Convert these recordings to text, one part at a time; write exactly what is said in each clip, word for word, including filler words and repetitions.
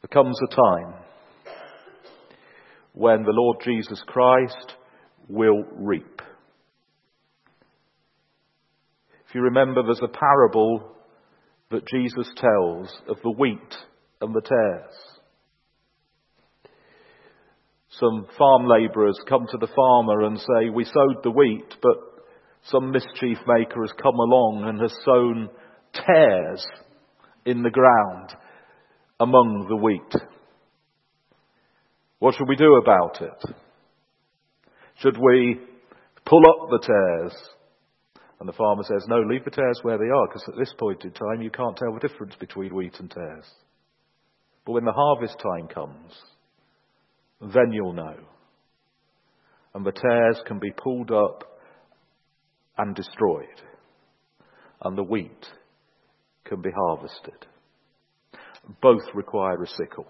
There comes a time when the Lord Jesus Christ will reap. If you remember, there's a parable that Jesus tells of the wheat and the tares. Some farm labourers come to the farmer and say, we sowed the wheat, but some mischief maker has come along and has sown tares in the ground among the wheat. What should we do about it? Should we pull up the tares? And the farmer says, no, leave the tares where they are, because at this point in time you can't tell the difference between wheat and tares. But when the harvest time comes, then you'll know. And the tares can be pulled up and destroyed. And the wheat can be harvested. Both require a sickle.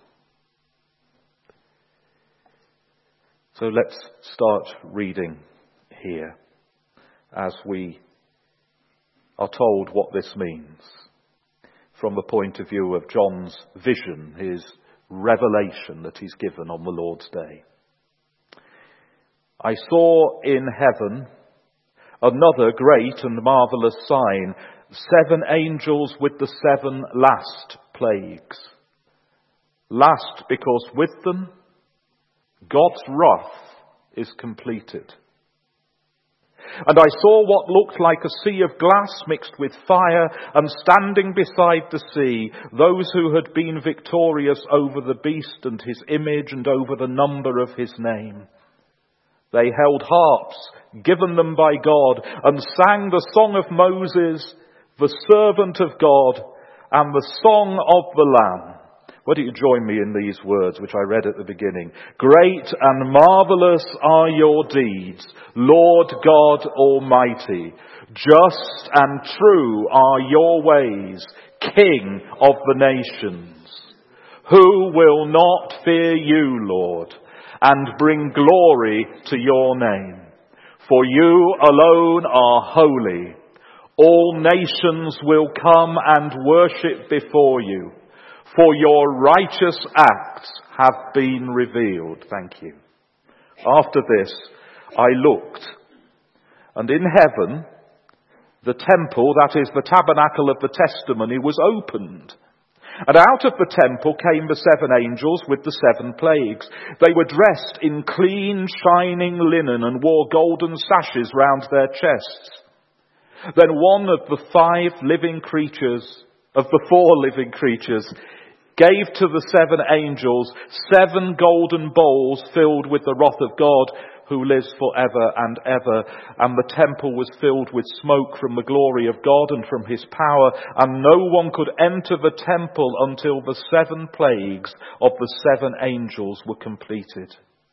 So let's start reading here as we are told what this means from the point of view of John's vision, his revelation that he's given on the Lord's day. I saw in heaven another great and marvellous sign, seven angels with the seven last plagues. Last because with them God's wrath is completed. And I saw what looked like a sea of glass mixed with fire, and standing beside the sea, those who had been victorious over the beast and his image and over the number of his name. They held harps given them by God and sang the song of Moses, the servant of God, and the song of the Lamb. Why don't you join me in these words which I read at the beginning? Great and marvellous are your deeds, Lord God Almighty. Just and true are your ways, King of the nations. Who will not fear you, Lord, and bring glory to your name? For you alone are holy. All nations will come and worship before you. For your righteous acts have been revealed. Thank you. After this, I looked, and in heaven, the temple, that is the tabernacle of the testimony, was opened. And out of the temple came the seven angels with the seven plagues. They were dressed in clean, shining linen and wore golden sashes round their chests. Then one of the five living creatures, of the four living creatures, gave to the seven angels seven golden bowls filled with the wrath of God, who lives forever and ever. And the temple was filled with smoke from the glory of God and from his power, and no one could enter the temple until the seven plagues of the seven angels were completed.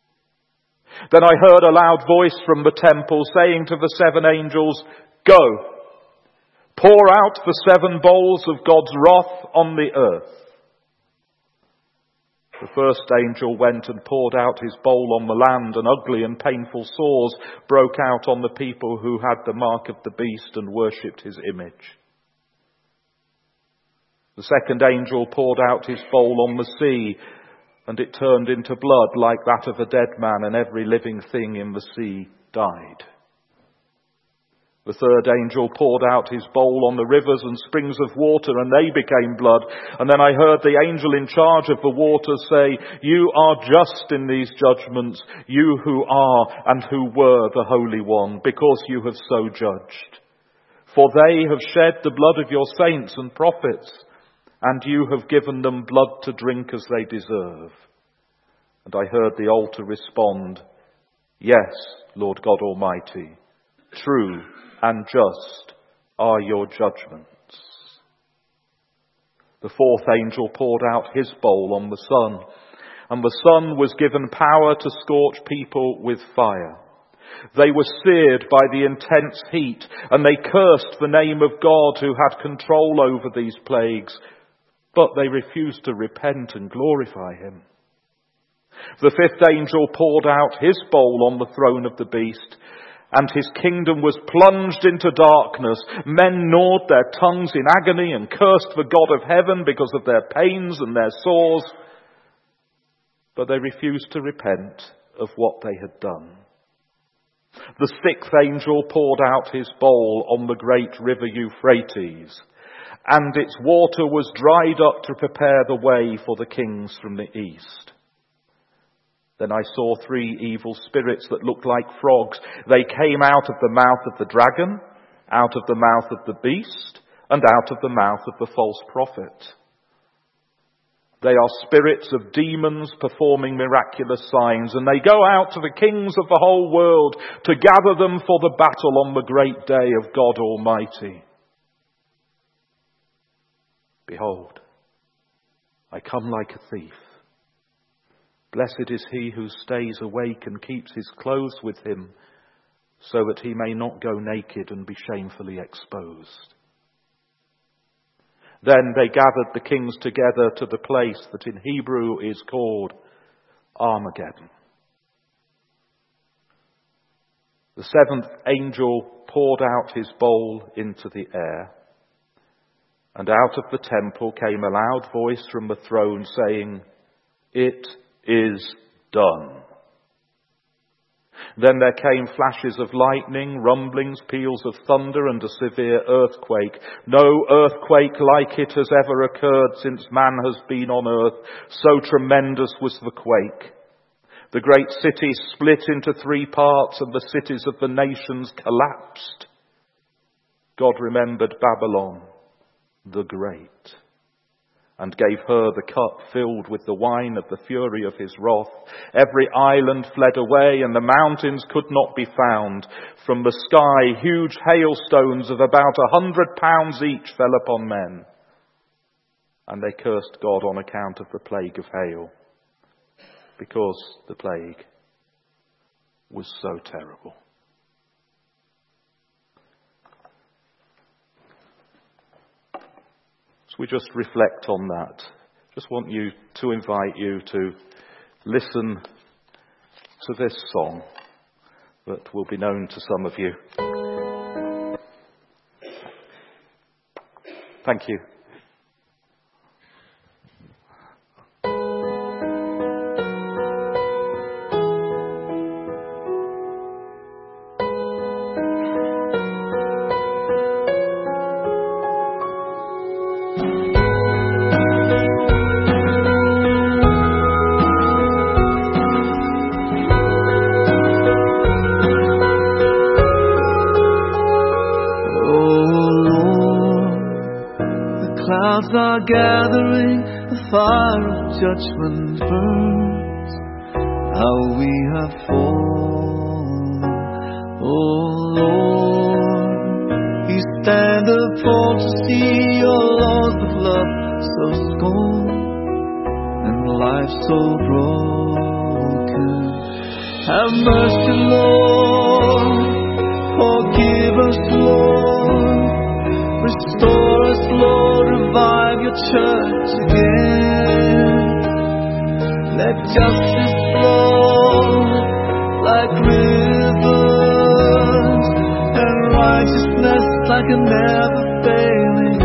Then I heard a loud voice from the temple saying to the seven angels, Go, pour out the seven bowls of God's wrath on the earth. The first angel went and poured out his bowl on the land, and ugly and painful sores broke out on the people who had the mark of the beast and worshipped his image. The second angel poured out his bowl on the sea, and it turned into blood like that of a dead man, and every living thing in the sea died. The third angel poured out his bowl on the rivers and springs of water, and they became blood. And then I heard the angel in charge of the waters say, You are just in these judgments, you who are and who were the Holy One, because you have so judged. For they have shed the blood of your saints and prophets, and you have given them blood to drink as they deserve. And I heard the altar respond, Yes, Lord God Almighty, true and just are your judgments. The fourth angel poured out his bowl on the sun, and the sun was given power to scorch people with fire. They were seared by the intense heat, and they cursed the name of God who had control over these plagues, but they refused to repent and glorify him. The fifth angel poured out his bowl on the throne of the beast, and his kingdom was plunged into darkness. Men gnawed their tongues in agony and cursed the God of heaven because of their pains and their sores. But they refused to repent of what they had done. The sixth angel poured out his bowl on the great river Euphrates, and its water was dried up to prepare the way for the kings from the east. Then I saw three evil spirits that looked like frogs. They came out of the mouth of the dragon, out of the mouth of the beast, and out of the mouth of the false prophet. They are spirits of demons performing miraculous signs, and they go out to the kings of the whole world to gather them for the battle on the great day of God Almighty. Behold, I come like a thief. Blessed is he who stays awake and keeps his clothes with him, so that he may not go naked and be shamefully exposed. Then they gathered the kings together to the place that in Hebrew is called Armageddon. The seventh angel poured out his bowl into the air, and out of the temple came a loud voice from the throne saying, "It is done." Then there came flashes of lightning, rumblings, peals of thunder, and a severe earthquake. No earthquake like it has ever occurred since man has been on earth. So tremendous was the quake. The great city split into three parts, and the cities of the nations collapsed. God remembered Babylon the Great, and gave her the cup filled with the wine of the fury of his wrath. Every island fled away, and the mountains could not be found. From the sky, huge hailstones of about a hundred pounds each fell upon men. And they cursed God on account of the plague of hail, because the plague was so terrible. We just reflect on that. Just want you to invite you to listen to this song that will be known to some of you. Thank you. Are gathering, the fire of judgment burns. How we have fallen, oh Lord. You stand appalled to see your laws of love so scorned, and life so broken. Have mercy, Lord. Forgive us, Lord. Restore us, Lord, revive your church again. Let justice flow like rivers, and righteousness like a never-failing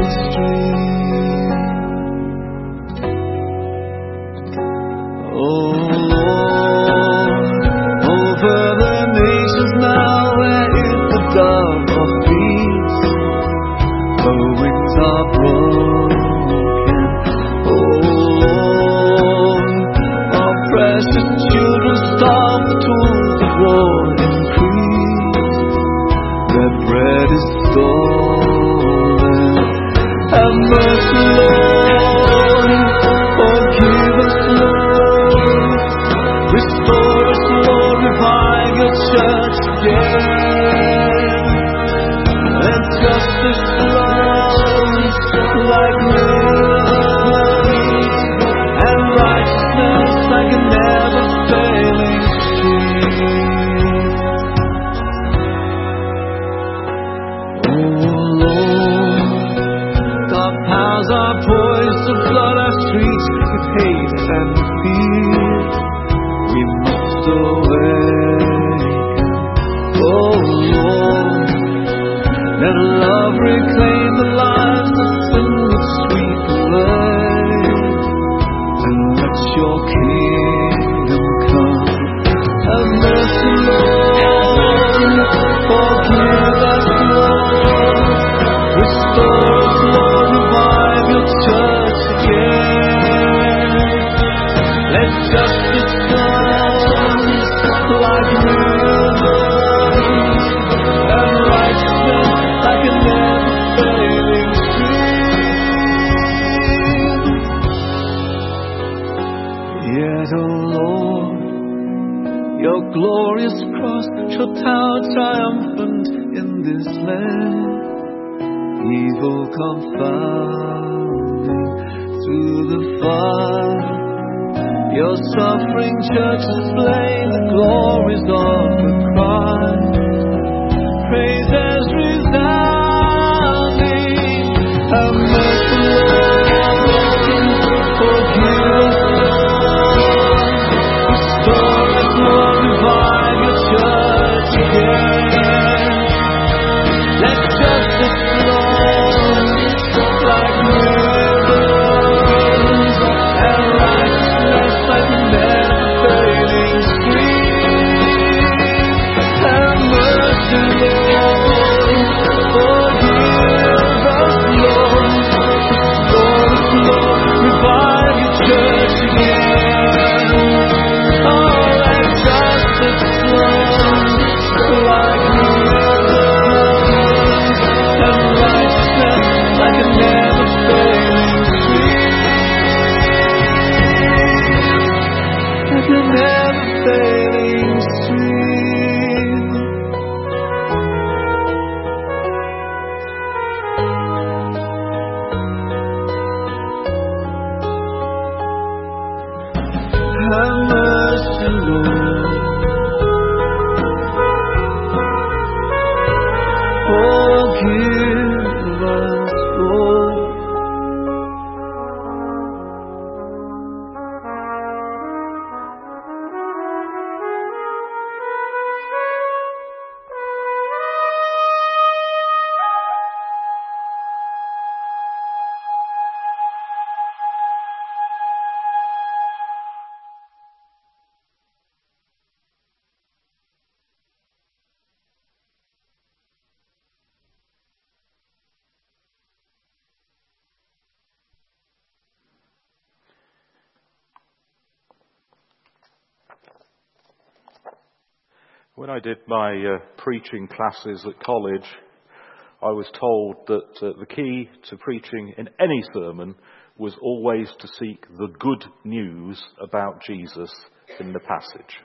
stream. Oh Lord, over the nations now there is the dove of peace. The winds are broken, oh Lord. Our precious children stop, the tools of war increase. Their bread is stolen. Have mercy, Lord. Forgive us, Lord. Restore us, Lord. Revive your church again. Let justice like rivers, and righteousness like a never-failing stream. Oh Lord, dark powers are poised to flood our streets with hate and fear. We must awaken. Oh glorious cross shall tower triumphant in this land. Evil confounding through the fire, your suffering church display the glories of the Christ. Praises resounding, have mercy, Lord, forgive us, Lord, restore us, Lord, revive your church again. Let justice flow like rivers, and righteousness like a never-failing stream. Have mercy, Lord, forgive us, Lord, restore us, Lord, revive your church again. Oh, let justice flow like rivers, and righteousness like a never-failing stream. Like a never-failing stream. Have mercy, Lord. Forgive us, Lord. When I did my uh, preaching classes at college, I was told that uh, the key to preaching in any sermon was always to seek the good news about Jesus in the passage.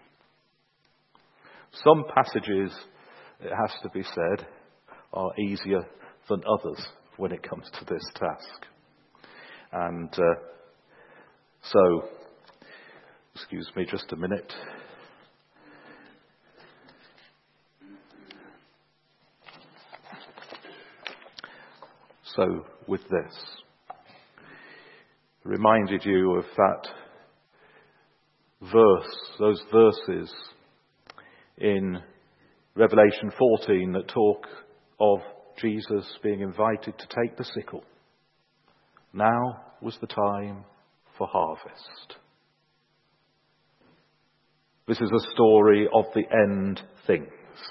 Some passages, it has to be said, are easier than others when it comes to this task. And uh, so, excuse me just a minute. So, with this, reminded you of that verse, those verses in Revelation fourteen that talk of Jesus being invited to take the sickle. Now was the time for harvest. This is a story of the end things.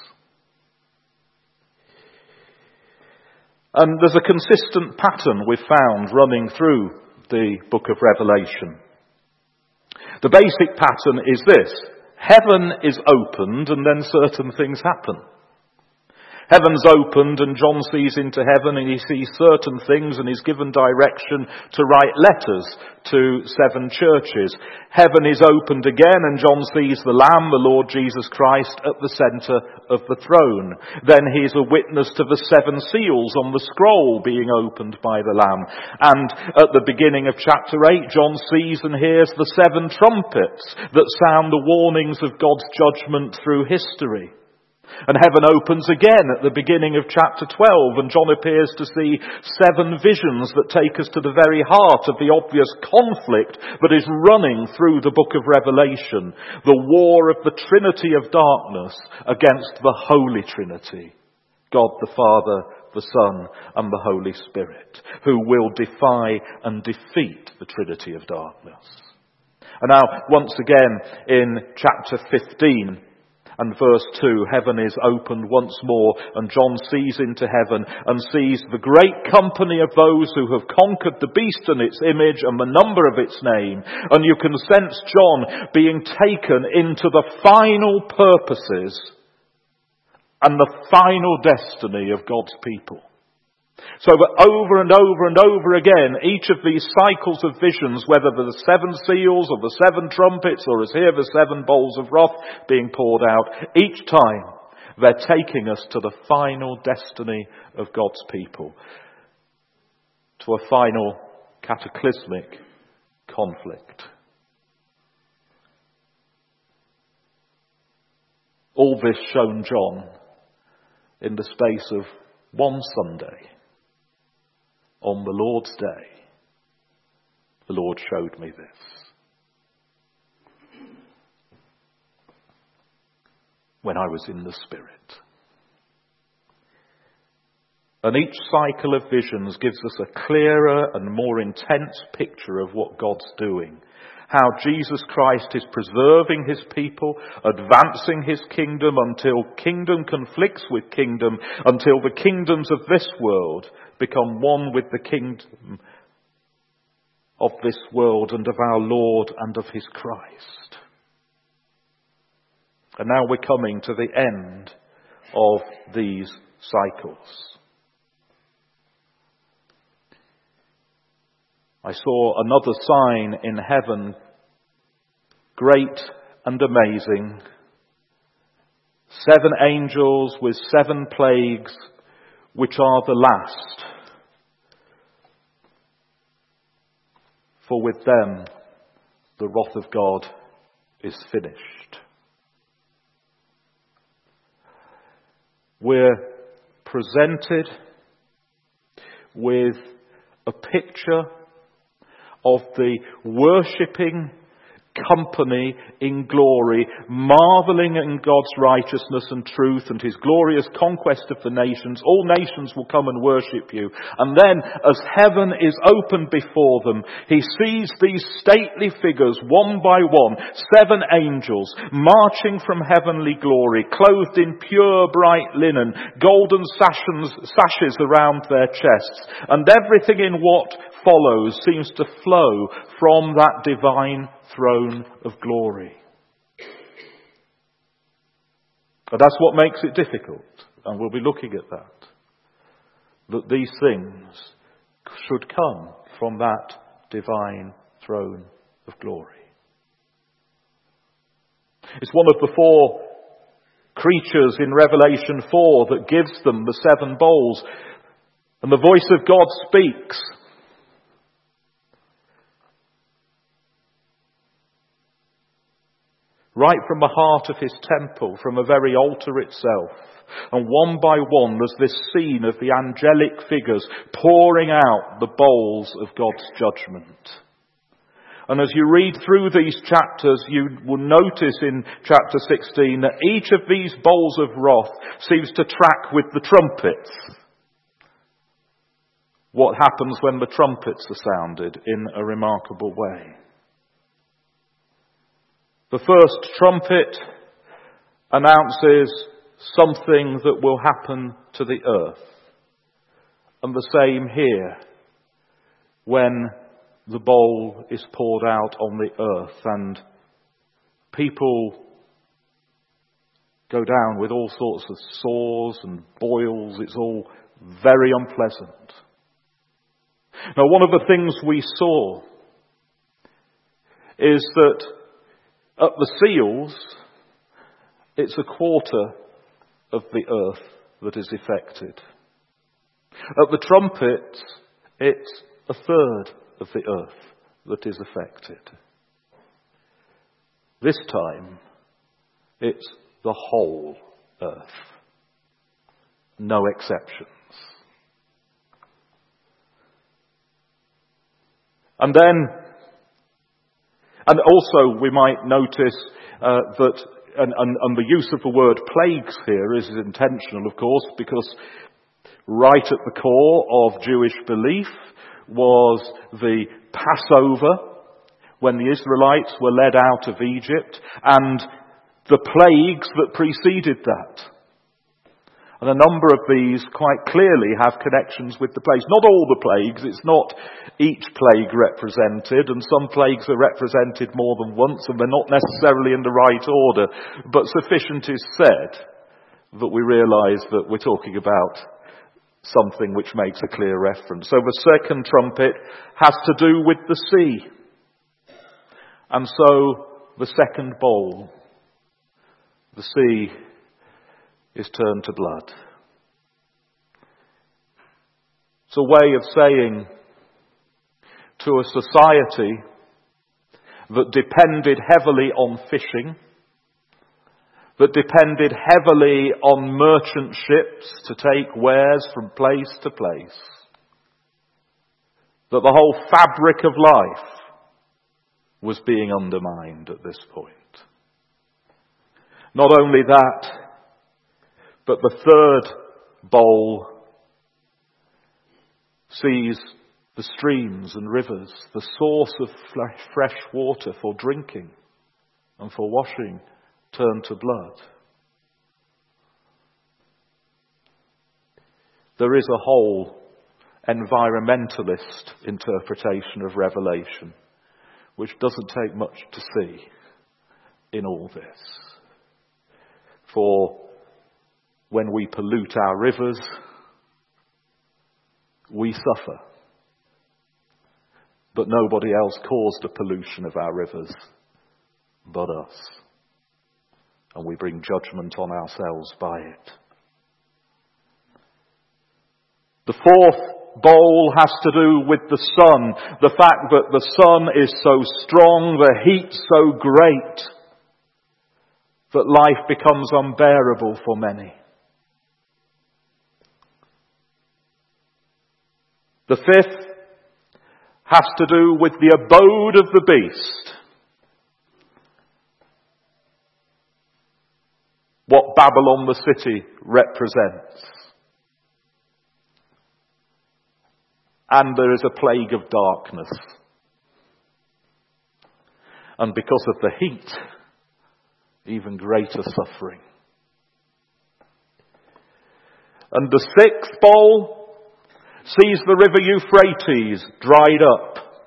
And there's a consistent pattern we've found running through the book of Revelation. The basic pattern is this: heaven is opened and then certain things happen. Heaven's opened and John sees into heaven and he sees certain things and is given direction to write letters to seven churches. Heaven is opened again and John sees the Lamb, the Lord Jesus Christ, at the centre of the throne. Then he is a witness to the seven seals on the scroll being opened by the Lamb. And at the beginning of chapter eight, John sees and hears the seven trumpets that sound the warnings of God's judgment through history. And heaven opens again at the beginning of chapter twelve, and John appears to see seven visions that take us to the very heart of the obvious conflict that is running through the book of Revelation. The war of the Trinity of darkness against the Holy Trinity. God the Father, the Son, and the Holy Spirit, who will defy and defeat the Trinity of darkness. And now, once again, in chapter fifteen, and verse two, heaven is opened once more, and John sees into heaven and sees the great company of those who have conquered the beast and its image and the number of its name. And you can sense John being taken into the final purposes and the final destiny of God's people. So that over and over and over again, each of these cycles of visions, whether the seven seals or the seven trumpets, or as here the seven bowls of wrath being poured out, each time they're taking us to the final destiny of God's people, to a final cataclysmic conflict. All this shown John in the space of one Sunday. On the Lord's day, the Lord showed me this. When I was in the Spirit. And each cycle of visions gives us a clearer and more intense picture of what God's doing. How Jesus Christ is preserving his people, advancing his kingdom until kingdom conflicts with kingdom, until the kingdoms of this world become one with the kingdom of this world and of our Lord and of his Christ. And now we're coming to the end of these cycles. I saw another sign in heaven, great and amazing. Seven angels with seven plagues, which are the last. For with them the wrath of God is finished. We're presented with a picture of the worshipping company in glory, marvelling in God's righteousness and truth and his glorious conquest of the nations. All nations will come and worship you. And then, as heaven is opened before them, he sees these stately figures, one by one, seven angels, marching from heavenly glory, clothed in pure bright linen, golden sashes, sashes around their chests, and everything in what follows seems to flow from that divine throne of glory. But that's what makes it difficult, and we'll be looking at that. That these things should come from that divine throne of glory. It's one of the four creatures in Revelation four that gives them the seven bowls, and the voice of God speaks. Right from the heart of his temple, from the very altar itself. And one by one there's this scene of the angelic figures pouring out the bowls of God's judgment. And as you read through these chapters, you will notice in chapter sixteen that each of these bowls of wrath seems to track with the trumpets. What happens when the trumpets are sounded in a remarkable way. The first trumpet announces something that will happen to the earth. And the same here, when the bowl is poured out on the earth and people go down with all sorts of sores and boils. It's all very unpleasant. Now, one of the things we saw is that at the seals, it's a quarter of the earth that is affected. At the trumpets, it's a third of the earth that is affected. This time, it's the whole earth. No exceptions. And then, and also we might notice uh, that, and, and, and the use of the word plagues here is intentional, of course, because right at the core of Jewish belief was the Passover, when the Israelites were led out of Egypt, and the plagues that preceded that. And a number of these quite clearly have connections with the plagues. Not all the plagues, it's not each plague represented, and some plagues are represented more than once, and they're not necessarily in the right order. But sufficient is said that we realise that we're talking about something which makes a clear reference. So the second trumpet has to do with the sea. And so the second bowl, the sea is turned to blood. It's a way of saying to a society that depended heavily on fishing, that depended heavily on merchant ships to take wares from place to place, that the whole fabric of life was being undermined at this point. Not only that, but the third bowl sees the streams and rivers, the source of fresh water for drinking and for washing, turn to blood. There is a whole environmentalist interpretation of Revelation, which doesn't take much to see in all this. For when we pollute our rivers, we suffer. But nobody else caused the pollution of our rivers but us. And we bring judgment on ourselves by it. The fourth bowl has to do with the sun. The fact that the sun is so strong, the heat so great, that life becomes unbearable for many. The fifth has to do with the abode of the beast. What Babylon the city represents. And there is a plague of darkness. And because of the heat, even greater suffering. And the sixth bowl sees the river Euphrates dried up.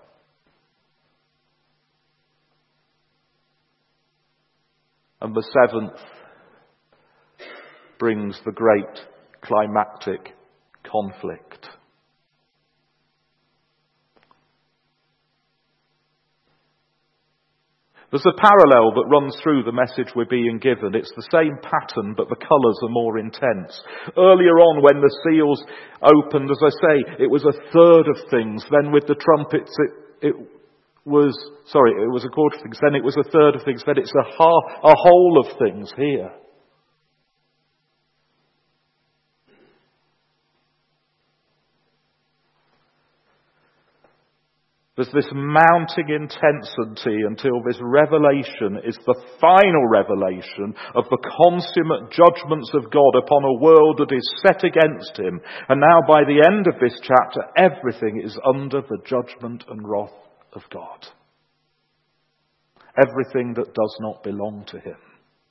And the seventh brings the great climactic conflict. There's a parallel that runs through the message we're being given. It's the same pattern, but the colours are more intense. Earlier on, when the seals opened, as I say, it was a third of things. Then with the trumpets, it, it was, sorry, it was a quarter of things. Then it was a third of things. Then it's a, half, a whole of things here. There's this mounting intensity until this revelation is the final revelation of the consummate judgments of God upon a world that is set against him. And now by the end of this chapter, everything is under the judgment and wrath of God. Everything that does not belong to him.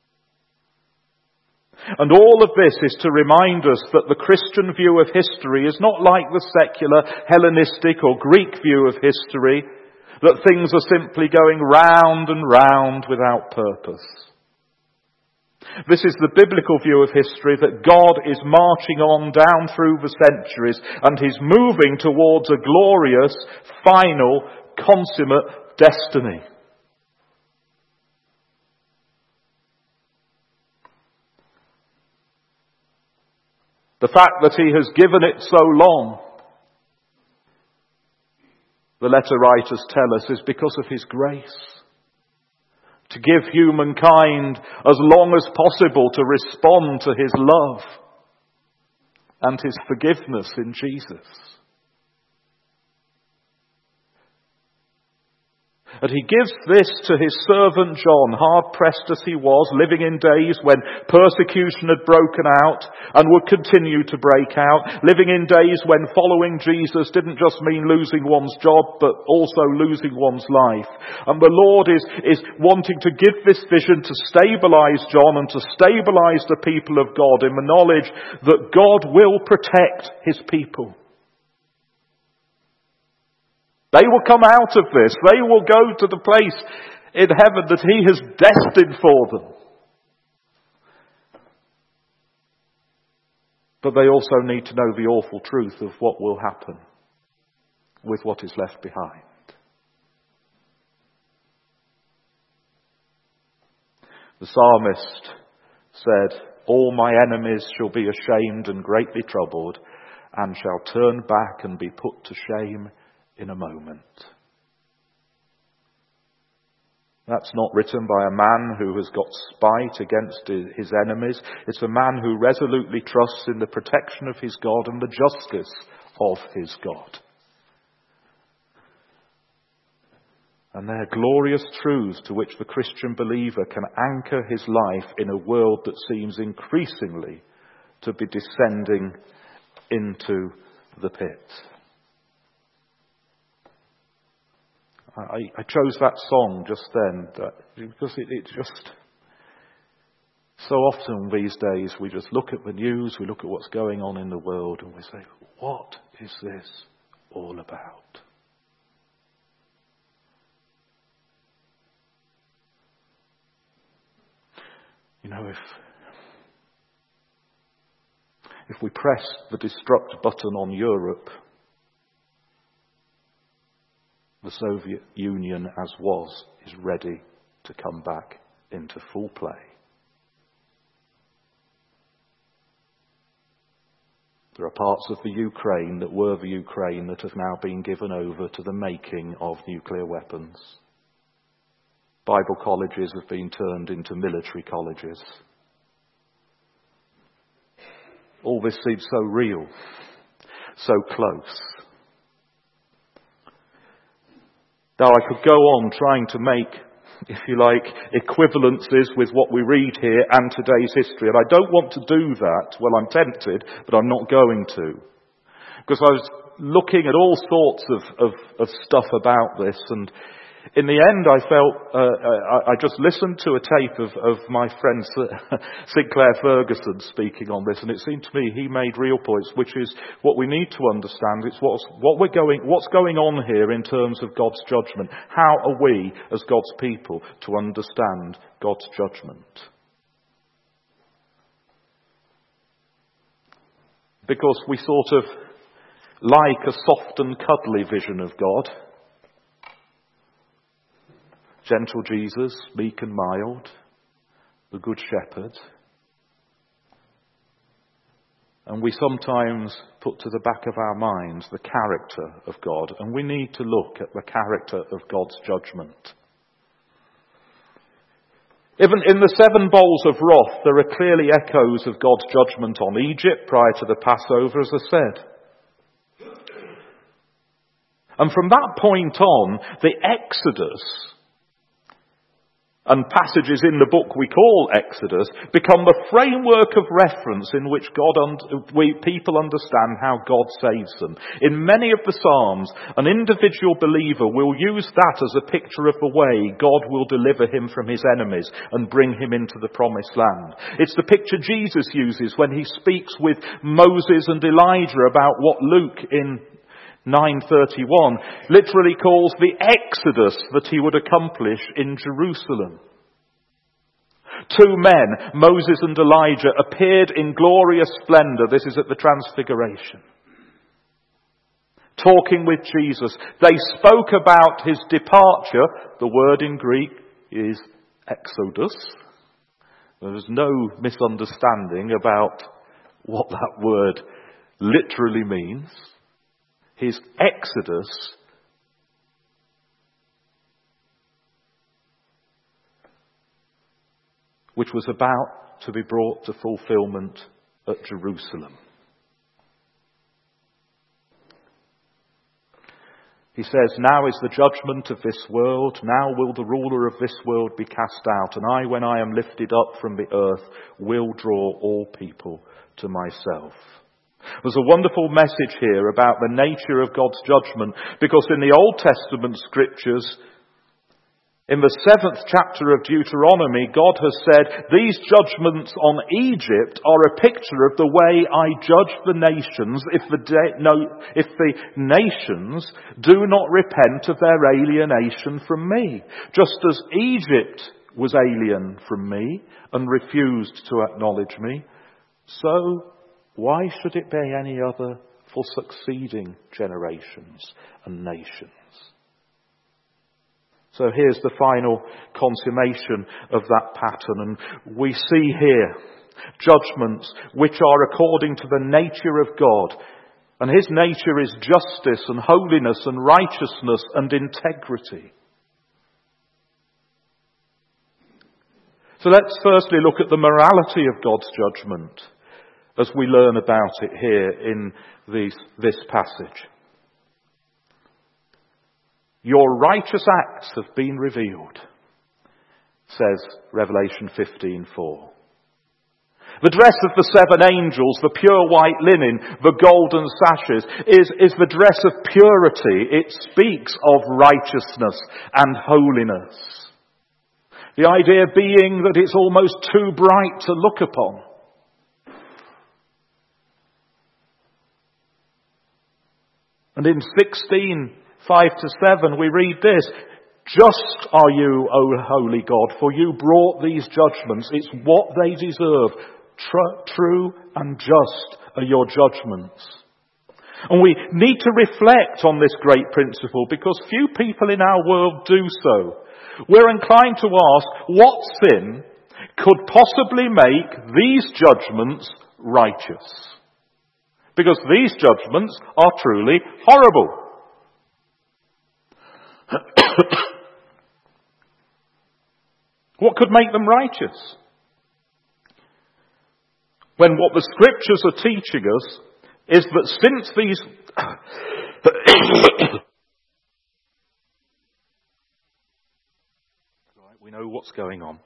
And all of this is to remind us that the Christian view of history is not like the secular Hellenistic or Greek view of history, that things are simply going round and round without purpose. This is the biblical view of history, that God is marching on down through the centuries and he's moving towards a glorious, final, consummate destiny. The fact that he has given it so long, the letter writers tell us, is because of his grace. To give humankind as long as possible to respond to his love and his forgiveness in Jesus. And he gives this to his servant John, hard-pressed as he was, living in days when persecution had broken out and would continue to break out, living in days when following Jesus didn't just mean losing one's job, but also losing one's life. And the Lord is, is wanting to give this vision to stabilize John and to stabilize the people of God in the knowledge that God will protect his people. They will come out of this. They will go to the place in heaven that he has destined for them. But they also need to know the awful truth of what will happen with what is left behind. The psalmist said, "All my enemies shall be ashamed and greatly troubled, and shall turn back and be put to shame in a moment." That's not written by a man who has got spite against his enemies. It's a man who resolutely trusts in the protection of his God and the justice of his God. And they're glorious truths to which the Christian believer can anchor his life in a world that seems increasingly to be descending into the pit. I, I chose that song just then that, because it, it just, so often these days we just look at the news, we look at what's going on in the world and we say, what is this all about? You know, if if we press the destruct button on Europe, the Soviet Union as was is ready to come back into full play. There are parts of the Ukraine that were the Ukraine that have now been given over to the making of nuclear weapons. Bible colleges have been turned into military colleges. All this seems so real, so close. Now I could go on trying to make, if you like, equivalences with what we read here and today's history. And I don't want to do that. Well, I'm tempted, but I'm not going to. Because I was looking at all sorts of, of, of stuff about this, and in the end I felt, uh, I, I just listened to a tape of, of my friend Sinclair Ferguson speaking on this, and it seemed to me he made real points, which is what we need to understand. It's what's, what we're going, what's going on here in terms of God's judgment. How are we, as God's people, to understand God's judgment? Because we sort of like a soft and cuddly vision of God. Gentle Jesus, meek and mild, the Good Shepherd. And we sometimes put to the back of our minds the character of God, and we need to look at the character of God's judgment. Even in the seven bowls of wrath, there are clearly echoes of God's judgment on Egypt prior to the Passover, as I said. And from that point on, the Exodus and passages in the book we call Exodus become the framework of reference in which God un- we people understand how God saves them. In many of the Psalms, an individual believer will use that as a picture of the way God will deliver him from his enemies and bring him into the promised land. It's the picture Jesus uses when he speaks with Moses and Elijah about what Luke in nine thirty-one literally calls the exodus that he would accomplish in Jerusalem. Two men, Moses and Elijah, appeared in glorious splendor. This is at the Transfiguration. Talking with Jesus. They spoke about his departure. The word in Greek is exodus. There's no misunderstanding about what that word literally means. His exodus, which was about to be brought to fulfillment at Jerusalem. He says, now is the judgment of this world, now will the ruler of this world be cast out, and I, when I am lifted up from the earth, will draw all people to myself. There's a wonderful message here about the nature of God's judgment, because in the Old Testament scriptures, in the seventh chapter of Deuteronomy, God has said, these judgments on Egypt are a picture of the way I judge the nations if the, de- no, if the nations do not repent of their alienation from me. Just as Egypt was alien from me and refused to acknowledge me, so why should it be any other for succeeding generations and nations? So here's the final consummation of that pattern, and we see here judgments which are according to the nature of God, and his nature is justice and holiness and righteousness and integrity. So let's firstly look at the morality of God's judgment as we learn about it here in these, this passage. Your righteous acts have been revealed, says Revelation fifteen four. The dress of the seven angels, the pure white linen, the golden sashes, is, is the dress of purity. It speaks of righteousness and holiness. The idea being that it's almost too bright to look upon. And in sixteen, five to seven, we read this: just are you, O holy God, for you brought these judgments. It's what they deserve. Tr- true and just are your judgments. And we need to reflect on this great principle, because few people in our world do so. We're inclined to ask, what sin could possibly make these judgments righteous? Because these judgments are truly horrible. What could make them righteous? When what the scriptures are teaching us is that since these... we know what's going on.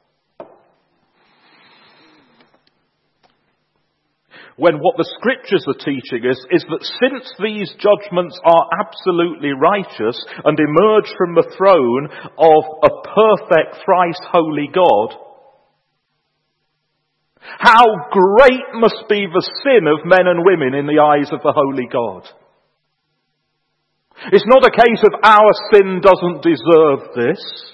When what the scriptures are teaching us is that since these judgments are absolutely righteous and emerge from the throne of a perfect, thrice holy God, how great must be the sin of men and women in the eyes of the holy God. It's not a case of our sin doesn't deserve this,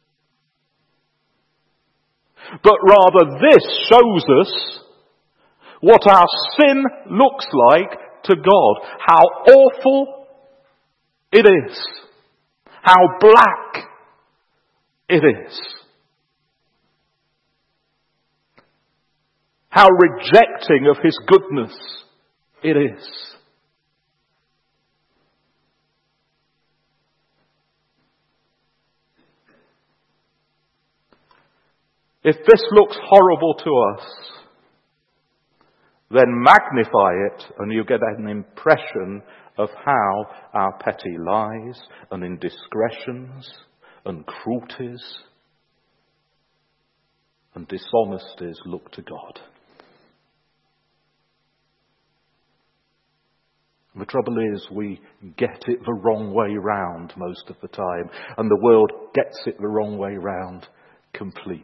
but rather this shows us what our sin looks like to God. How awful it is. How black it is. How rejecting of his goodness it is. If this looks horrible to us, then magnify it and you get an impression of how our petty lies and indiscretions and cruelties and dishonesties look to God. The trouble is, we get it the wrong way round most of the time, and the world gets it the wrong way round completely.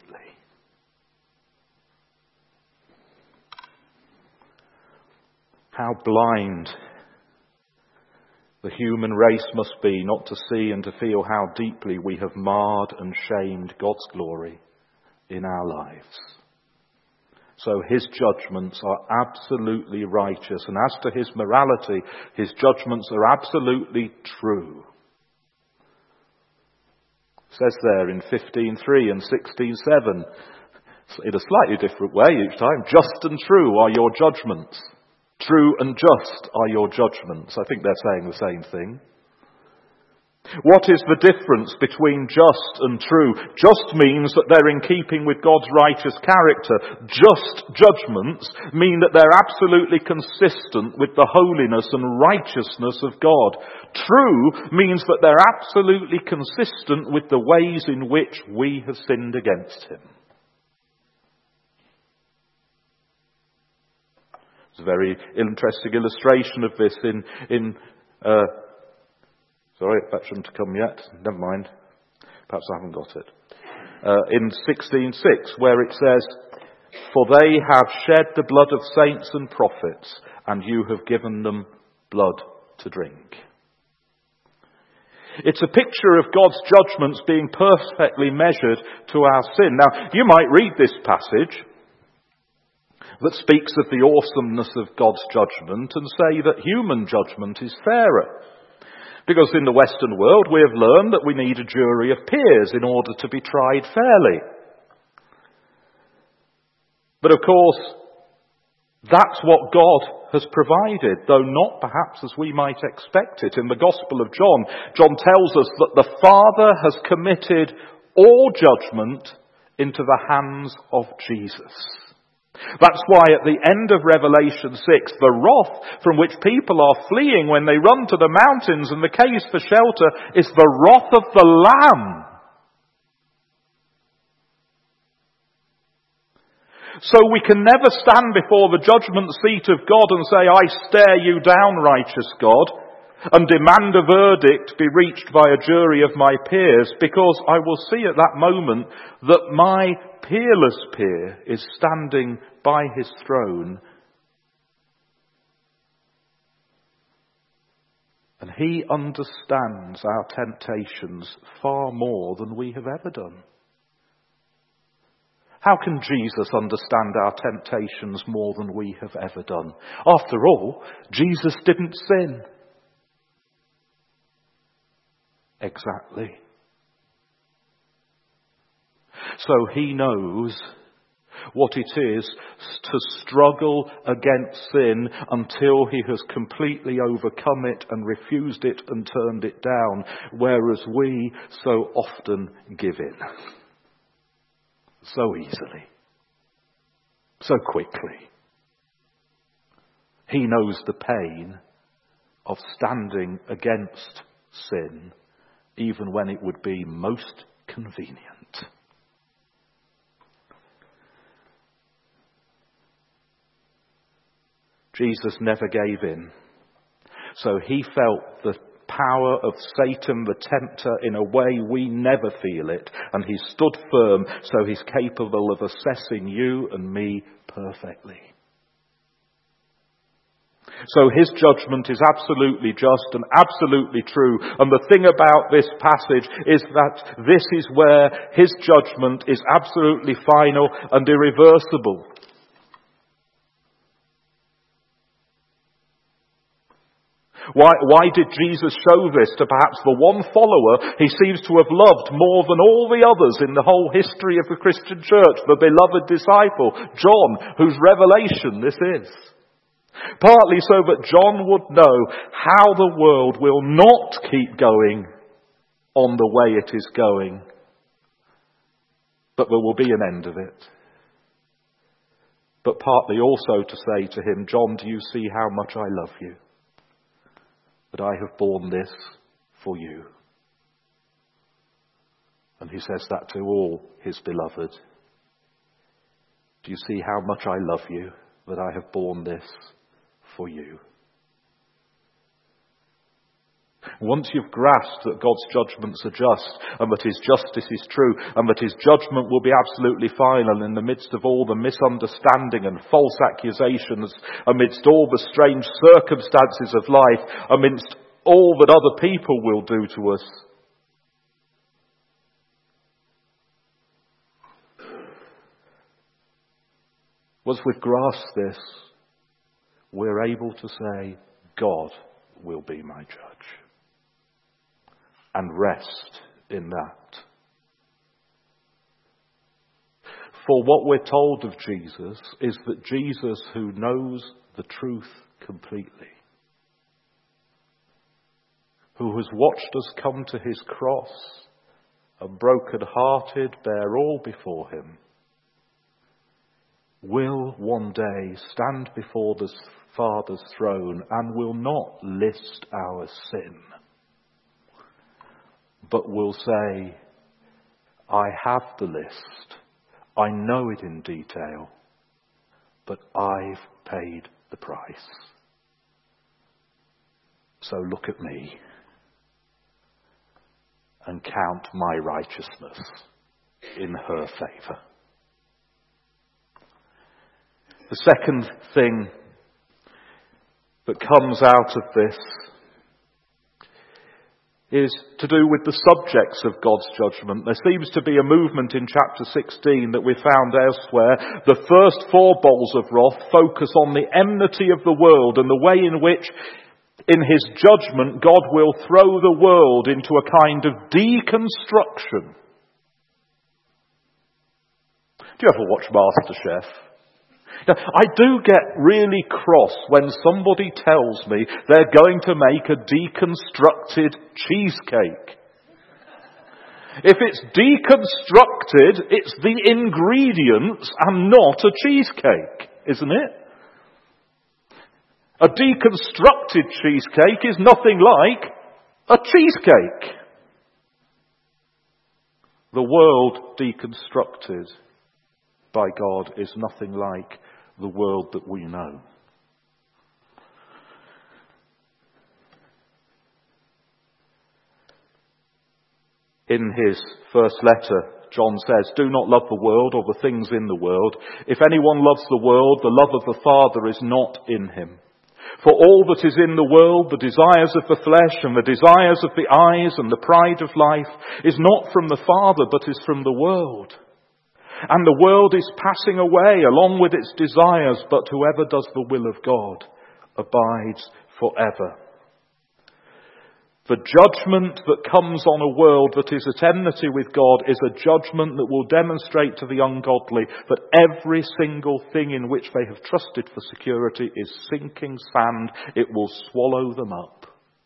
How blind the human race must be not to see and to feel how deeply we have marred and shamed God's glory in our lives. So his judgments are absolutely righteous, and as to his morality, his judgments are absolutely true. It says there in fifteen three and sixteen seven, in a slightly different way each time, just and true are your judgments. True and just are your judgments. I think they're saying the same thing. What is the difference between just and true? Just means that they're in keeping with God's righteous character. Just judgments mean that they're absolutely consistent with the holiness and righteousness of God. True means that they're absolutely consistent with the ways in which we have sinned against him. There's a very interesting illustration of this in, in uh, sorry, that shouldn't have come yet. Never mind. Perhaps I haven't got it. Uh, in sixteen six, where it says, "For they have shed the blood of saints and prophets, and you have given them blood to drink." It's a picture of God's judgments being perfectly measured to our sin. Now, you might read this passage that speaks of the awesomeness of God's judgment and say that human judgment is fairer. Because in the Western world we have learned that we need a jury of peers in order to be tried fairly. But of course, that's what God has provided, though not perhaps as we might expect it. In the Gospel of John, John tells us that the Father has committed all judgment into the hands of Jesus. That's why at the end of Revelation six, the wrath from which people are fleeing when they run to the mountains and the caves for shelter is the wrath of the Lamb. So we can never stand before the judgment seat of God and say, I stare you down, righteous God, and demand a verdict be reached by a jury of my peers, because I will see at that moment that my peerless peer is standing by his throne, and he understands our temptations far more than we have ever done. How can Jesus understand our temptations more than we have ever done? After all, Jesus didn't sin. Exactly. So he knows what it is to struggle against sin until he has completely overcome it and refused it and turned it down, whereas we so often give in. So easily. So quickly. He knows the pain of standing against sin, even when it would be most convenient. Jesus never gave in. So he felt the power of Satan the tempter in a way we never feel it, and he stood firm, so he's capable of assessing you and me perfectly. So his judgment is absolutely just and absolutely true, and the thing about this passage is that this is where his judgment is absolutely final and irreversible. Why, why did Jesus show this to perhaps the one follower he seems to have loved more than all the others in the whole history of the Christian church, the beloved disciple, John, whose revelation this is? Partly so that John would know how the world will not keep going on the way it is going, but there will be an end of it. But partly also to say to him, John, do you see how much I love you? That I have borne this for you. And he says that to all his beloved. Do you see how much I love you, that I have borne this for you? Once you've grasped that God's judgments are just, and that his justice is true, and that his judgment will be absolutely final in the midst of all the misunderstanding and false accusations, amidst all the strange circumstances of life, amidst all that other people will do to us, once we've grasped this, we're able to say, God will be my judge. And rest in that. For what we're told of Jesus is that Jesus, who knows the truth completely, who has watched us come to his cross and broken-hearted bear all before him, will one day stand before the Father's throne and will not list our sin, but will say, I have the list, I know it in detail, but I've paid the price. So look at me and count my righteousness in her favour. The second thing that comes out of this is to do with the subjects of God's judgment. There seems to be a movement in chapter sixteen that we found elsewhere. The first four bowls of wrath focus on the enmity of the world and the way in which, in his judgment, God will throw the world into a kind of deconstruction. Do you ever watch MasterChef? Now, I do get really cross when somebody tells me they're going to make a deconstructed cheesecake. If it's deconstructed, it's the ingredients and not a cheesecake, isn't it? A deconstructed cheesecake is nothing like a cheesecake. The world deconstructed by God is nothing like the world that we know. In his first letter, John says, "Do not love the world or the things in the world. If anyone loves the world, the love of the Father is not in him. For all that is in the world, the desires of the flesh and the desires of the eyes and the pride of life, is not from the Father, but is from the world. And the world is passing away along with its desires, but whoever does the will of God abides forever." The judgment that comes on a world that is at enmity with God is a judgment that will demonstrate to the ungodly that every single thing in which they have trusted for security is sinking sand. It will swallow them up.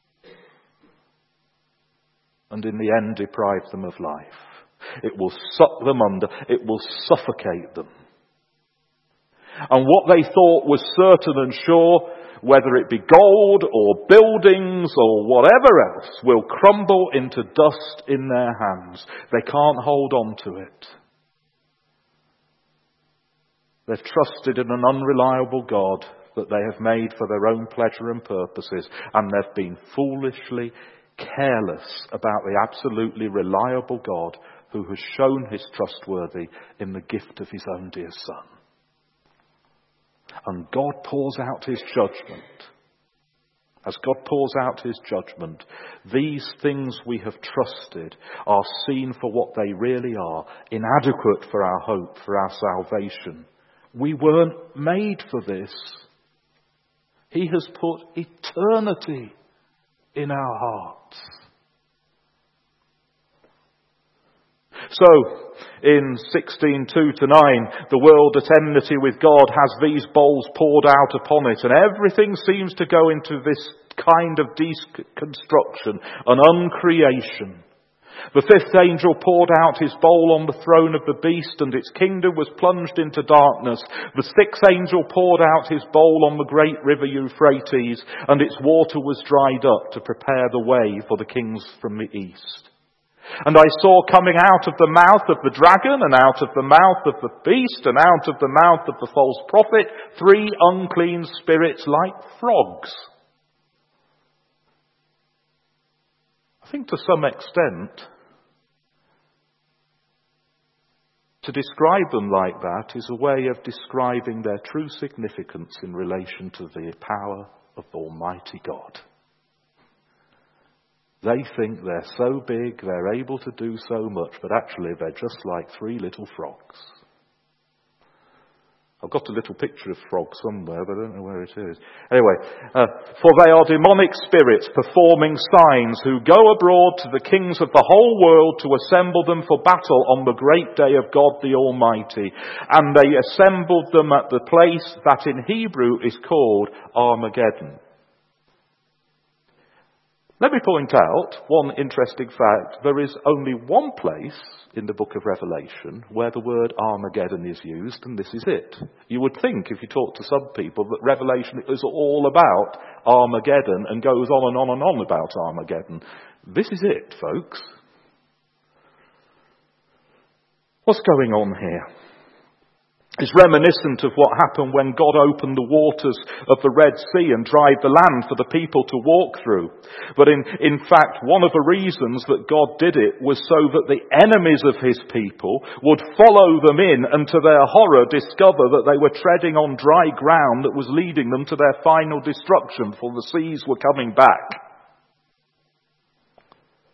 And in the end deprive them of life. It will suck them under. It will suffocate them. And what they thought was certain and sure, whether it be gold or buildings or whatever else, will crumble into dust in their hands. They can't hold on to it. They've trusted in an unreliable God that they have made for their own pleasure and purposes, and they've been foolishly careless about the absolutely reliable God who has shown his trustworthy in the gift of his own dear Son. And God pours out his judgment. As God pours out his judgment, these things we have trusted are seen for what they really are, inadequate for our hope, for our salvation. We weren't made for this. He has put eternity in our hearts. So, in sixteen two to nine, the world at enmity with God has these bowls poured out upon it, and everything seems to go into this kind of deconstruction, an uncreation. The fifth angel poured out his bowl on the throne of the beast, and its kingdom was plunged into darkness. The sixth angel poured out his bowl on the great river Euphrates, and its water was dried up to prepare the way for the kings from the east. And I saw coming out of the mouth of the dragon, and out of the mouth of the beast, and out of the mouth of the false prophet, three unclean spirits like frogs. I think to some extent, to describe them like that is a way of describing their true significance in relation to the power of Almighty God. They think they're so big, they're able to do so much, but actually they're just like three little frogs. I've got a little picture of frogs somewhere, but I don't know where it is. Anyway, uh, for they are demonic spirits performing signs, who go abroad to the kings of the whole world to assemble them for battle on the great day of God the Almighty. And they assembled them at the place that in Hebrew is called Armageddon. Let me point out one interesting fact. There is only one place in the book of Revelation where the word Armageddon is used, and this is it. You would think, if you talk to some people, that Revelation is all about Armageddon and goes on and on and on about Armageddon. This is it, folks. What's going on here? It's reminiscent of what happened when God opened the waters of the Red Sea and dried the land for the people to walk through. But in, in fact, one of the reasons that God did it was so that the enemies of his people would follow them in and to their horror discover that they were treading on dry ground that was leading them to their final destruction, for the seas were coming back.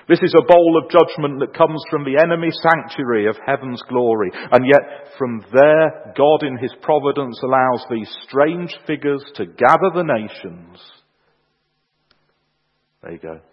This is a bowl of judgment that comes from the enemy sanctuary of heaven's glory. And yet from there, God in his providence allows these strange figures to gather the nations. There you go.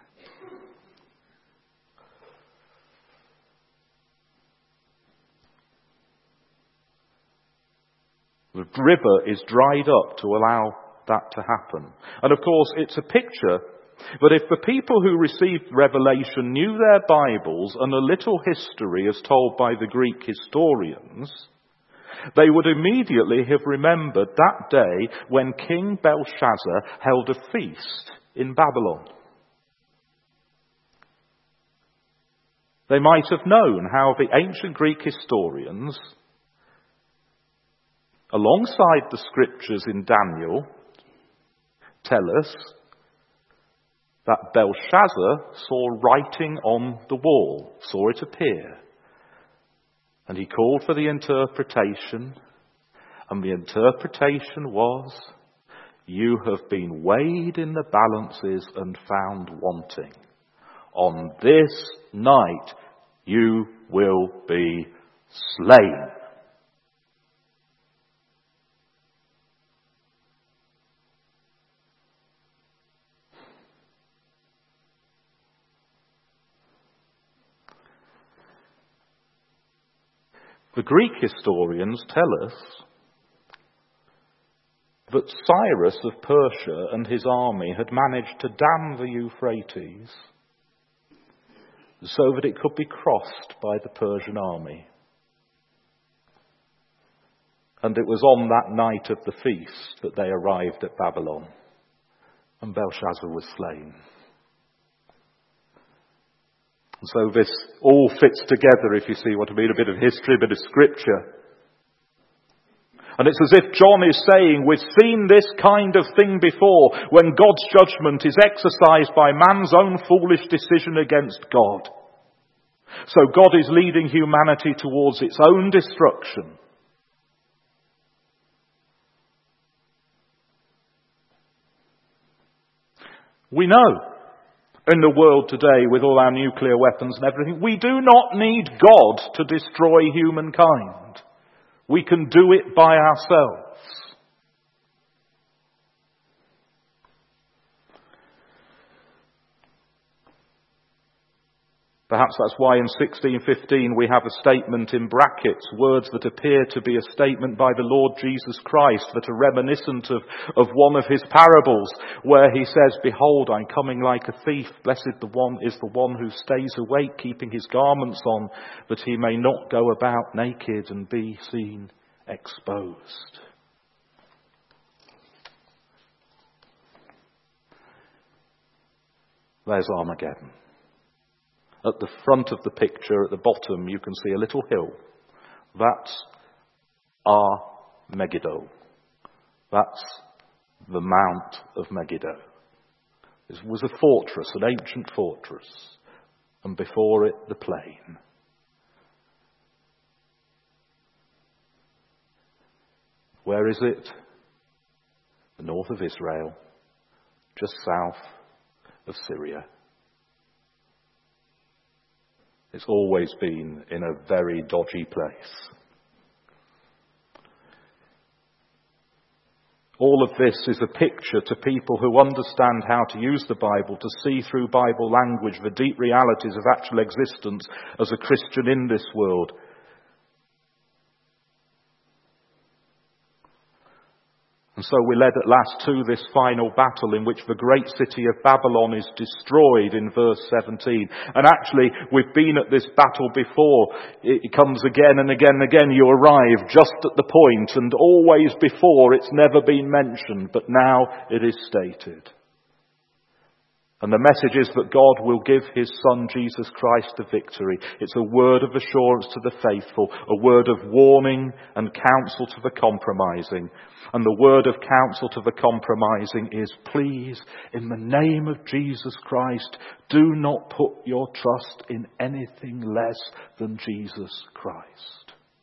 The river is dried up to allow that to happen. And of course, it's a picture. But if the people who received revelation knew their Bibles and a little history as told by the Greek historians, they would immediately have remembered that day when King Belshazzar held a feast in Babylon. They might have known how the ancient Greek historians, alongside the scriptures in Daniel, tell us that Belshazzar saw writing on the wall, saw it appear. And he called for the interpretation, and the interpretation was, "You have been weighed in the balances and found wanting. On this night you will be slain." The Greek historians tell us that Cyrus of Persia and his army had managed to dam the Euphrates so that it could be crossed by the Persian army. And it was on that night of the feast that they arrived at Babylon, and Belshazzar was slain. And so this all fits together, if you see what I mean, a bit of history, a bit of scripture. And it's as if John is saying, we've seen this kind of thing before, when God's judgment is exercised by man's own foolish decision against God. So God is leading humanity towards its own destruction. We know, in the world today, with all our nuclear weapons and everything, we do not need God to destroy humankind. We can do it by ourselves. Perhaps that's why in sixteen fifteen we have a statement in brackets, words that appear to be a statement by the Lord Jesus Christ that are reminiscent of, of one of his parables, where he says, "Behold, I'm coming like a thief. Blessed the one is the one who stays awake, keeping his garments on, that he may not go about naked and be seen exposed." There's Armageddon. At the front of the picture, at the bottom, you can see a little hill. That's our Megiddo. That's the Mount of Megiddo. It was a fortress, an ancient fortress, and before it, the plain. Where is it? The north of Israel, just south of Syria. It's always been in a very dodgy place. All of this is a picture to people who understand how to use the Bible, to see through Bible language the deep realities of actual existence as a Christian in this world. And so we're led at last to this final battle in which the great city of Babylon is destroyed in verse seventeen. And actually, we've been at this battle before. It comes again and again and again. You arrive just at the point, and always before it's never been mentioned, but now it is stated. And the message is that God will give his Son, Jesus Christ, the victory. It's a word of assurance to the faithful, a word of warning and counsel to the compromising. And the word of counsel to the compromising is, please, in the name of Jesus Christ, do not put your trust in anything less than Jesus Christ.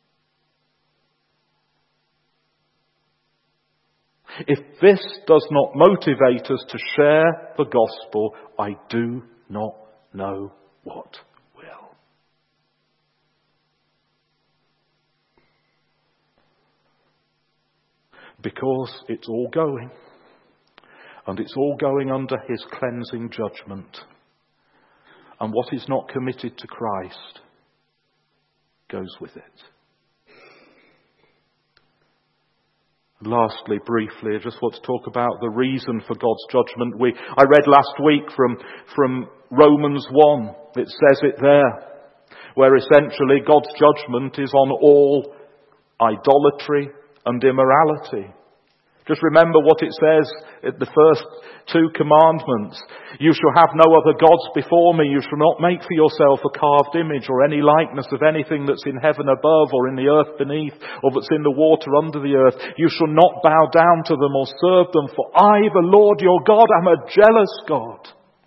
If this does not motivate us to share the gospel, I do not know what will. Because it's all going. And it's all going under his cleansing judgment. And what is not committed to Christ goes with it. Lastly, briefly, I just want to talk about the reason for God's judgment. We, I read last week from, from Romans one. It says it there, where essentially God's judgment is on all idolatry and immorality. Just remember what it says in the first two commandments. You shall have no other gods before me. You shall not make for yourself a carved image or any likeness of anything that's in heaven above or in the earth beneath or that's in the water under the earth. You shall not bow down to them or serve them, for I, the Lord your God, am a jealous God.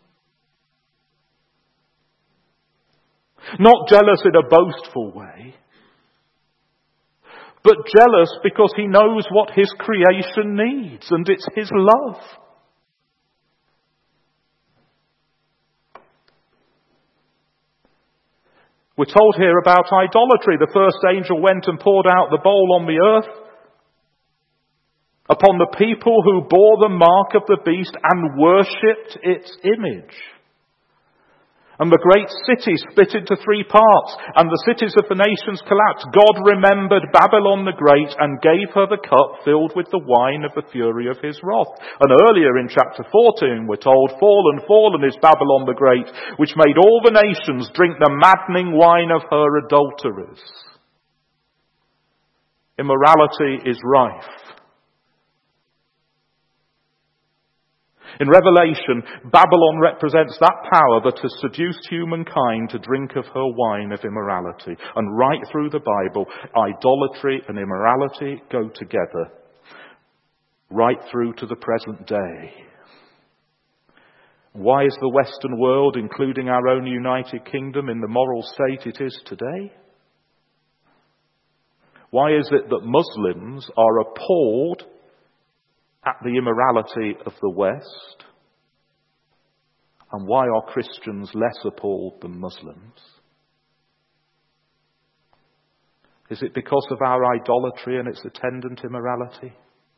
Not jealous in a boastful way, but jealous because he knows what his creation needs, and it's his love. We're told here about idolatry. The first angel went and poured out the bowl on the earth upon the people who bore the mark of the beast and worshipped its image. And the great city split into three parts, and the cities of the nations collapsed. God remembered Babylon the Great and gave her the cup filled with the wine of the fury of his wrath. And earlier in chapter fourteen we're told, Fallen, fallen is Babylon the Great, which made all the nations drink the maddening wine of her adulteries. Immorality is rife. In Revelation, Babylon represents that power that has seduced humankind to drink of her wine of immorality. And right through the Bible, idolatry and immorality go together. Right through to the present day. Why is the Western world, including our own United Kingdom, in the moral state it is today? Why is it that Muslims are appalled at the immorality of the West? And why are Christians less appalled than Muslims? Is it because of our idolatry and its attendant immorality?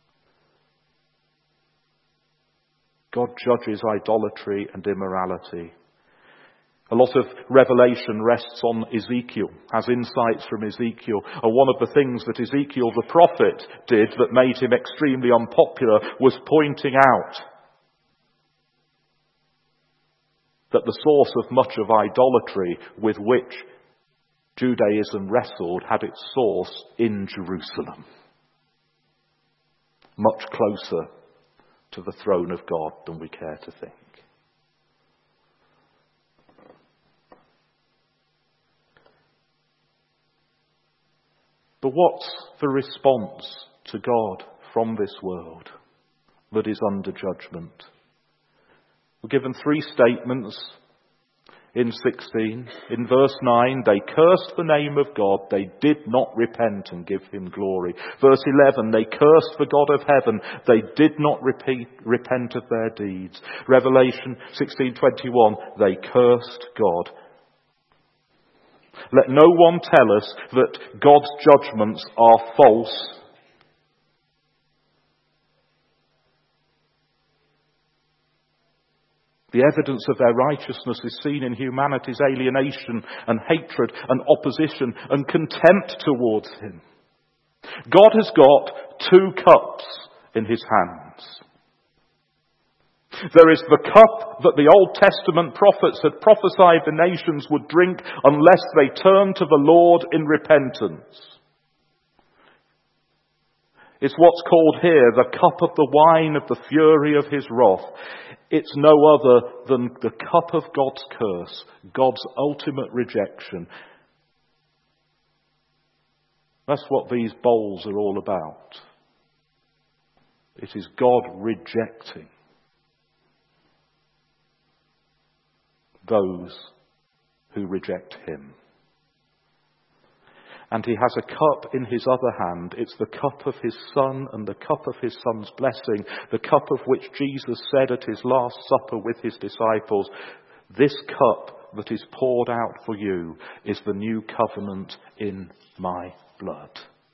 God judges idolatry and immorality. A lot of revelation rests on Ezekiel, has insights from Ezekiel. And one of the things that Ezekiel the prophet did that made him extremely unpopular was pointing out that the source of much of idolatry with which Judaism wrestled had its source in Jerusalem. Much closer to the throne of God than we care to think. But what's the response to God from this world that is under judgment? We're given three statements in sixteen. In verse nine, they cursed the name of God. They did not repent and give him glory. Verse eleven, they cursed the God of heaven. They did not repeat, repent of their deeds. Revelation sixteen twenty-one, they cursed God. Let no one tell us that God's judgments are false. The evidence of their righteousness is seen in humanity's alienation and hatred and opposition and contempt towards him. God has got two cups in his hands. There is the cup that the Old Testament prophets had prophesied the nations would drink unless they turned to the Lord in repentance. It's what's called here the cup of the wine of the fury of his wrath. It's no other than the cup of God's curse, God's ultimate rejection. That's what these bowls are all about. It is God rejecting those who reject him. And he has a cup in his other hand. It's the cup of his Son and the cup of his Son's blessing, the cup of which Jesus said at his Last Supper with his disciples, this cup that is poured out for you is the new covenant in my blood.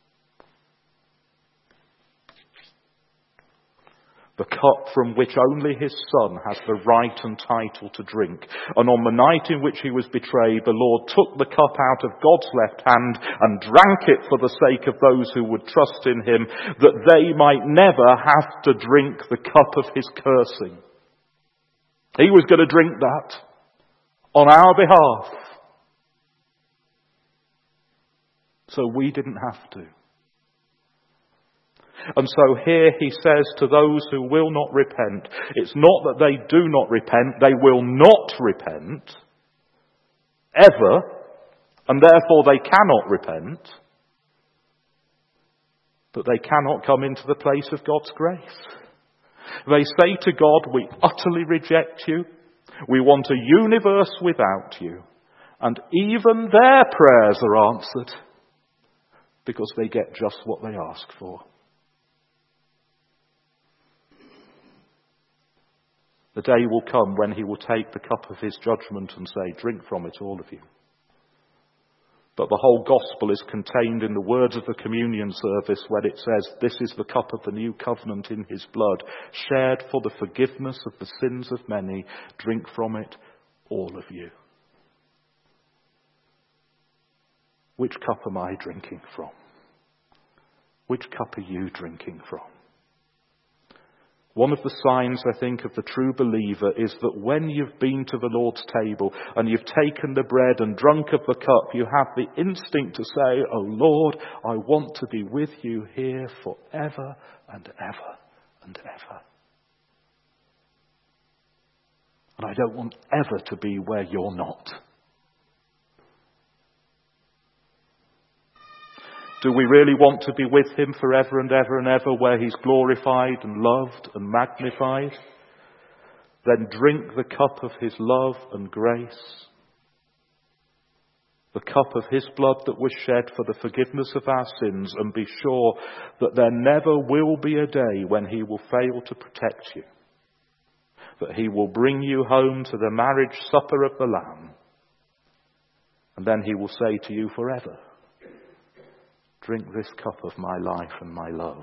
The cup from which only his Son has the right and title to drink. And on the night in which he was betrayed, the Lord took the cup out of God's left hand and drank it for the sake of those who would trust in him, that they might never have to drink the cup of his cursing. He was going to drink that on our behalf, so we didn't have to. And so here he says to those who will not repent, it's not that they do not repent, they will not repent, ever, and therefore they cannot repent, but they cannot come into the place of God's grace. They say to God, we utterly reject you, we want a universe without you, and even their prayers are answered because they get just what they ask for. The day will come when he will take the cup of his judgment and say, drink from it, all of you. But the whole gospel is contained in the words of the communion service when it says, this is the cup of the new covenant in his blood, shared for the forgiveness of the sins of many. Drink from it, all of you. Which cup am I drinking from? Which cup are you drinking from? One of the signs, I think, of the true believer is that when you've been to the Lord's table and you've taken the bread and drunk of the cup, you have the instinct to say, oh Lord, I want to be with you here forever and ever and ever. And I don't want ever to be where you're not. Do we really want to be with him forever and ever and ever, where he's glorified and loved and magnified? Then drink the cup of his love and grace, the cup of his blood that was shed for the forgiveness of our sins, and be sure that there never will be a day when he will fail to protect you, that he will bring you home to the marriage supper of the Lamb, and then he will say to you forever, drink this cup of my life and my love.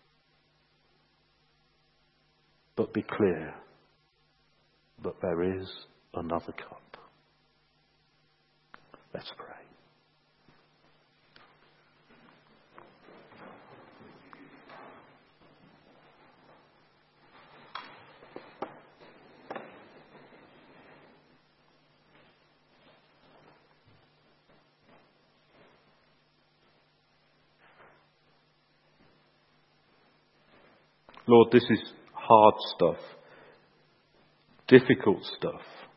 But be clear that there is another cup. Let's pray. Lord, this is hard stuff, difficult stuff.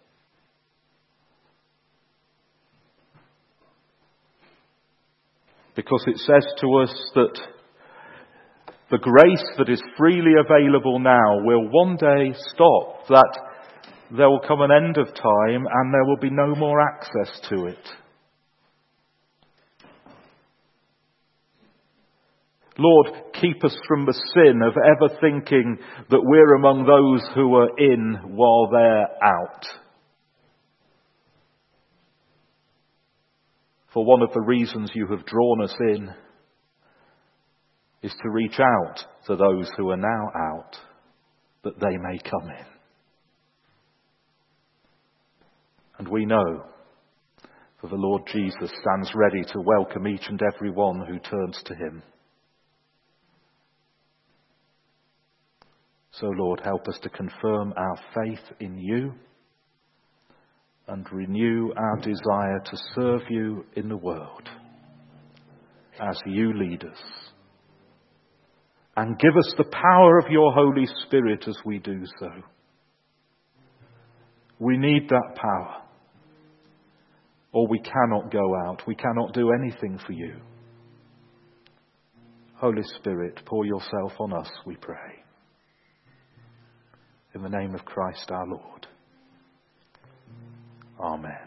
Because it says to us that the grace that is freely available now will one day stop, that there will come an end of time and there will be no more access to it. Lord, keep us from the sin of ever thinking that we're among those who are in while they're out. For one of the reasons you have drawn us in is to reach out to those who are now out, that they may come in. And we know, for the Lord Jesus stands ready to welcome each and every one who turns to him. So, Lord, help us to confirm our faith in you and renew our desire to serve you in the world as you lead us. And give us the power of your Holy Spirit as we do so. We need that power, or we cannot go out. We cannot do anything for you. Holy Spirit, pour yourself on us, we pray. In the name of Christ our Lord. Amen.